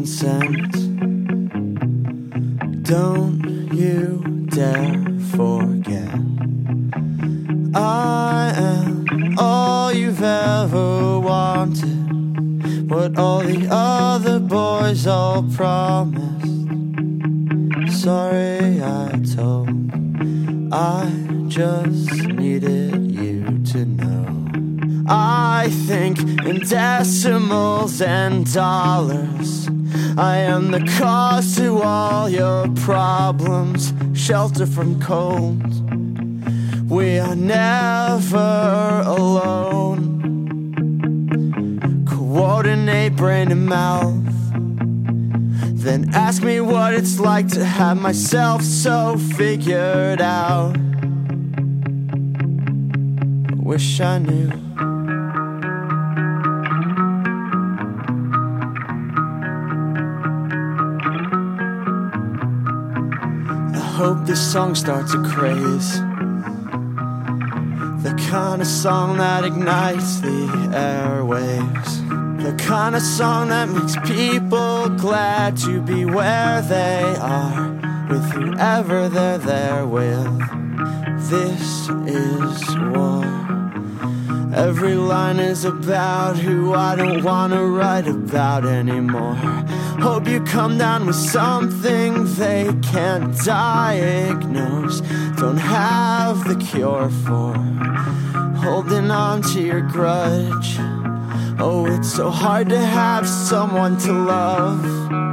common sense. Don't you dare forget I am all you've ever wanted, what all the other boys all promised. Sorry I told, I just needed you to know. I think in decimals and dollars. I am the cause to all your problems. Shelter from cold. We are never alone. Coordinate brain and mouth. Then ask me what it's like to have myself so figured out. I wish I knew. I hope this song starts a craze, the kind of song that ignites the airwaves, the kind of song that makes people glad to be where they are, with whoever they're there with. This is war. Every line is about who I don't wanna write about anymore. Hope you come down with something they can't diagnose, don't have the cure for. Holding on to your grudge. Oh, it's so hard to have someone to love,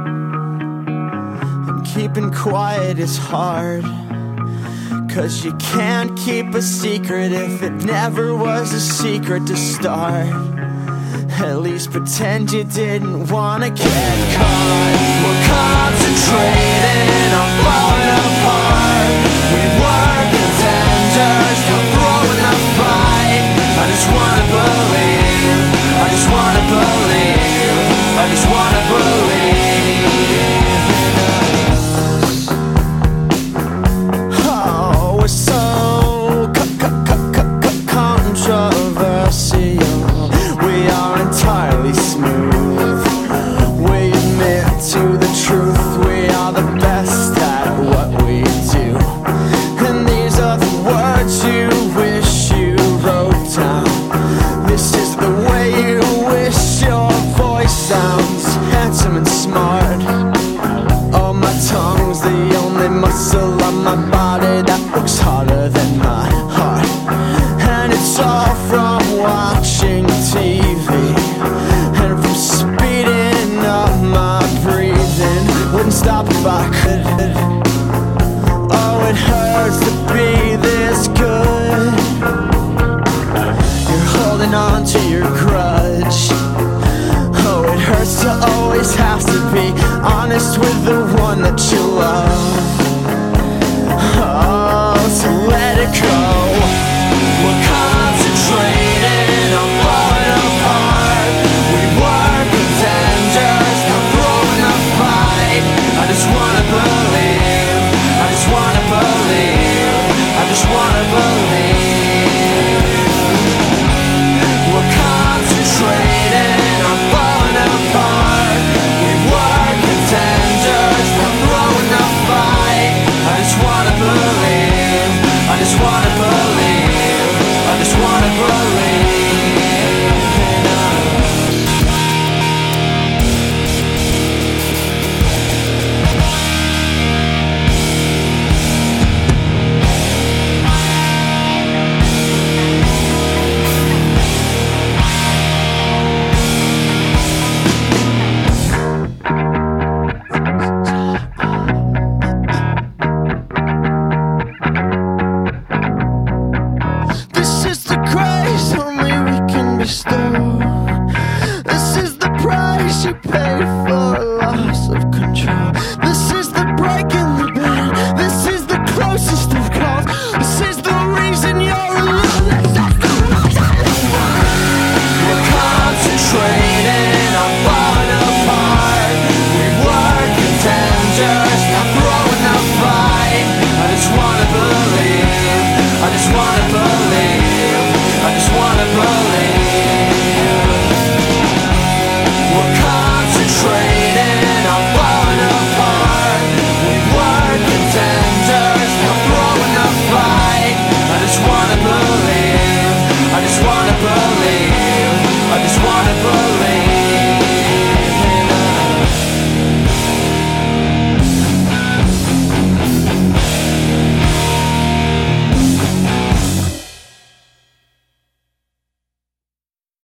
and keeping quiet is hard, 'cause you can't keep a secret if it never was a secret to start. At least pretend you didn't wanna get caught. We're concentrating on falling apart. We were contenders, we're throwing a fight. I just wanna believe, I just wanna believe, I just wanna believe. Oh, we're so controversial. We are entirely smooth. We admit to the truth. We are the best at what we do. And these are the words you wish you wrote down. This is the way you wish your voice sounds. Handsome and smart. Oh, my tongue's the only muscle on my body that works harder than my heart. And it's all from what